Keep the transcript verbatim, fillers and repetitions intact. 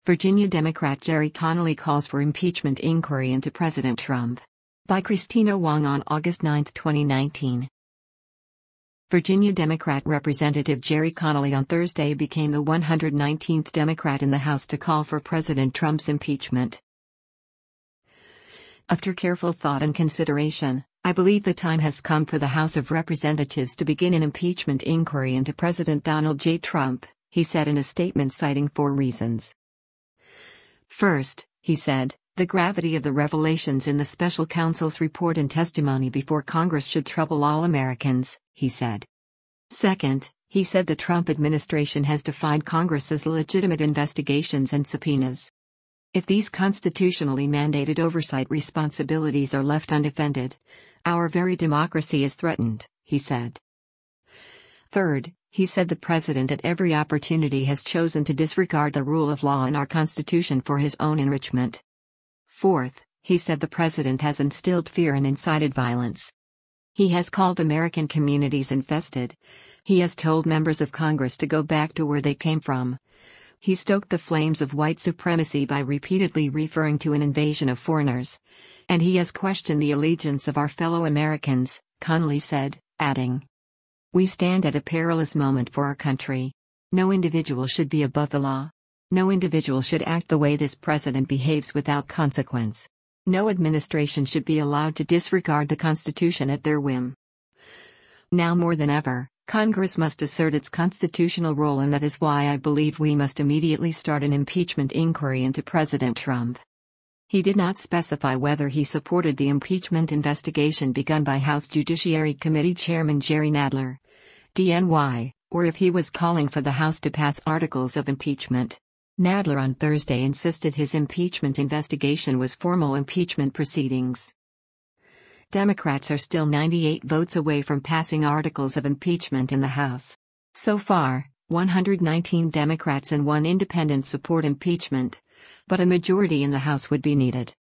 Virginia Democrat Gerry Connolly calls for impeachment inquiry into President Trump. By Christina Wong on August ninth, twenty nineteen. Virginia Democrat Representative Gerry Connolly on Thursday became the one hundred nineteenth Democrat in the House to call for President Trump's impeachment. After careful thought and consideration, I believe the time has come for the House of Representatives to begin an impeachment inquiry into President Donald J. Trump, he said in a statement citing four reasons. First, he said, the gravity of the revelations in the special counsel's report and testimony before Congress should trouble all Americans, he said. Second, he said the Trump administration has defied Congress's legitimate investigations and subpoenas. If these constitutionally mandated oversight responsibilities are left undefended, our very democracy is threatened, he said. Third, he said the president at every opportunity has chosen to disregard the rule of law and our Constitution for his own enrichment. Fourth, he said the president has instilled fear and incited violence. He has called American communities infested. He has told members of Congress to go back to where they came from. He stoked the flames of white supremacy by repeatedly referring to an invasion of foreigners. And he has questioned the allegiance of our fellow Americans, Connolly said, adding, "We stand at a perilous moment for our country. No individual should be above the law. No individual should act the way this president behaves without consequence. No administration should be allowed to disregard the Constitution at their whim. Now more than ever, Congress must assert its constitutional role, and that is why I believe we must immediately start an impeachment inquiry into President Trump." He did not specify whether he supported the impeachment investigation begun by House Judiciary Committee Chairman Jerry Nadler, D N Y, or if he was calling for the House to pass articles of impeachment. Nadler on Thursday insisted his impeachment investigation was formal impeachment proceedings. Democrats are still ninety-eight votes away from passing articles of impeachment in the House. So far, one hundred nineteen Democrats and one independent support impeachment, but a majority in the House would be needed.